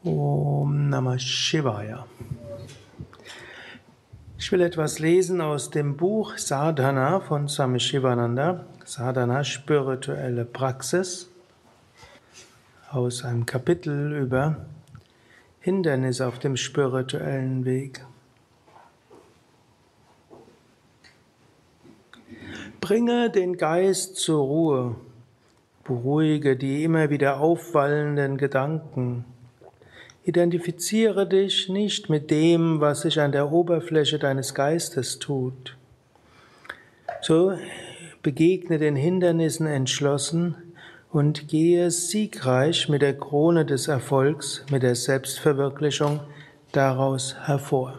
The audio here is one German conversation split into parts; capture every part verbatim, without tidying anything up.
Om Namah Shivaya. Ich will etwas lesen aus dem Buch Sadhana von Swami Shivananda. Sadhana, spirituelle Praxis. Aus einem Kapitel über Hindernisse auf dem spirituellen Weg. Bringe den Geist zur Ruhe. Beruhige die immer wieder aufwallenden Gedanken. Identifiziere dich nicht mit dem, was sich an der Oberfläche deines Geistes tut. So begegne den Hindernissen entschlossen und gehe siegreich mit der Krone des Erfolgs, mit der Selbstverwirklichung daraus hervor.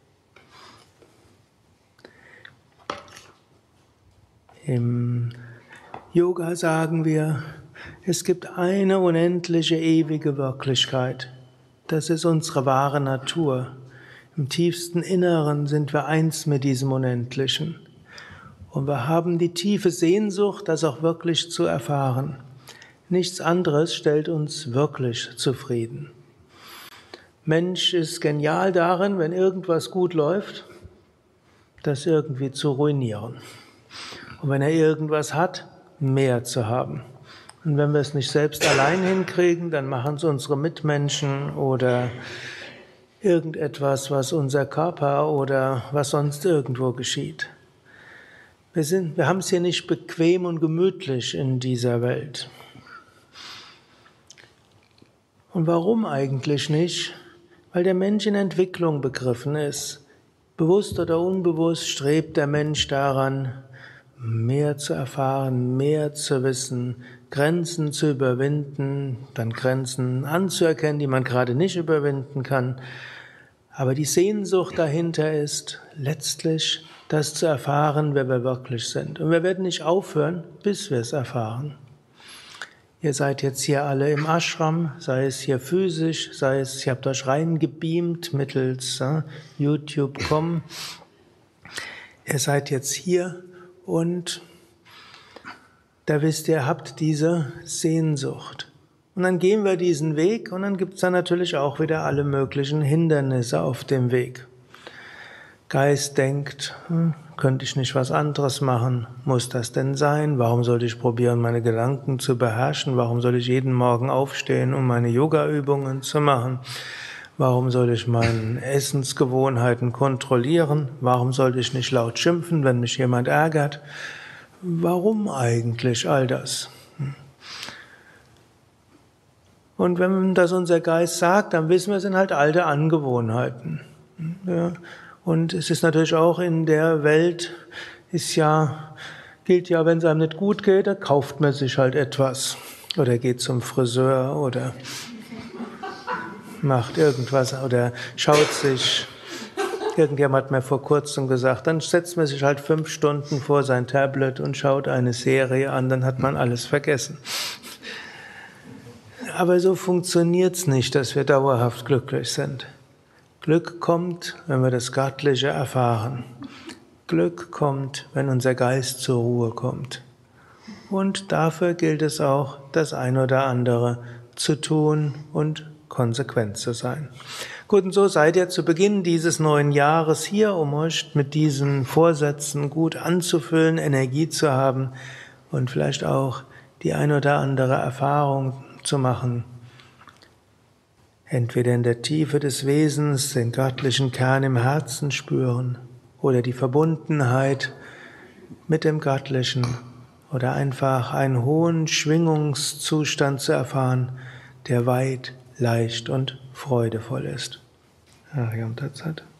Im Yoga sagen wir, es gibt eine unendliche, ewige Wirklichkeit. Das ist unsere wahre Natur. Im tiefsten Inneren sind wir eins mit diesem Unendlichen. Und wir haben die tiefe Sehnsucht, das auch wirklich zu erfahren. Nichts anderes stellt uns wirklich zufrieden. Mensch ist genial darin, wenn irgendwas gut läuft, das irgendwie zu ruinieren. Und wenn er irgendwas hat, mehr zu haben. Und wenn wir es nicht selbst allein hinkriegen, dann machen es unsere Mitmenschen oder irgendetwas, was unser Körper oder was sonst irgendwo geschieht. Wir sind, wir haben es hier nicht bequem und gemütlich in dieser Welt. Und warum eigentlich nicht? Weil der Mensch in Entwicklung begriffen ist. Bewusst oder unbewusst strebt der Mensch daran, mehr zu erfahren, mehr zu wissen, Grenzen zu überwinden, dann Grenzen anzuerkennen, die man gerade nicht überwinden kann. Aber die Sehnsucht dahinter ist, letztlich das zu erfahren, wer wir wirklich sind. Und wir werden nicht aufhören, bis wir es erfahren. Ihr seid jetzt hier alle im Ashram, sei es hier physisch, sei es, ihr habt euch reingebeamt mittels äh, YouTube Punkt com. Ihr seid jetzt hier und da wisst ihr, ihr habt diese Sehnsucht. Und dann gehen wir diesen Weg und dann gibt es da natürlich auch wieder alle möglichen Hindernisse auf dem Weg. Geist denkt, hm, könnte ich nicht was anderes machen? Muss das denn sein? Warum sollte ich probieren, meine Gedanken zu beherrschen? Warum soll ich jeden Morgen aufstehen, um meine Yoga-Übungen zu machen? Warum soll ich meine Essensgewohnheiten kontrollieren? Warum sollte ich nicht laut schimpfen, wenn mich jemand ärgert? Warum eigentlich all das? Und wenn das unser Geist sagt, dann wissen wir, es sind halt alte Angewohnheiten. Ja. Und es ist natürlich auch in der Welt, ist ja, gilt ja, wenn es einem nicht gut geht, dann kauft man sich halt etwas. Oder geht zum Friseur oder macht irgendwas oder schaut sich. Irgendjemand hat mir vor kurzem gesagt, dann setzt man sich halt fünf Stunden vor sein Tablet und schaut eine Serie an, dann hat man alles vergessen. Aber so funktioniert's nicht, dass wir dauerhaft glücklich sind. Glück kommt, wenn wir das Göttliche erfahren. Glück kommt, wenn unser Geist zur Ruhe kommt. Und dafür gilt es auch, das ein oder andere zu tun und konsequent zu sein. Gut, und so seid ihr zu Beginn dieses neuen Jahres hier, um euch mit diesen Vorsätzen gut anzufüllen, Energie zu haben und vielleicht auch die ein oder andere Erfahrung zu machen. Entweder in der Tiefe des Wesens den göttlichen Kern im Herzen spüren oder die Verbundenheit mit dem Göttlichen oder einfach einen hohen Schwingungszustand zu erfahren, der weit, leicht und freudevoll ist. Ariam Tat Sat.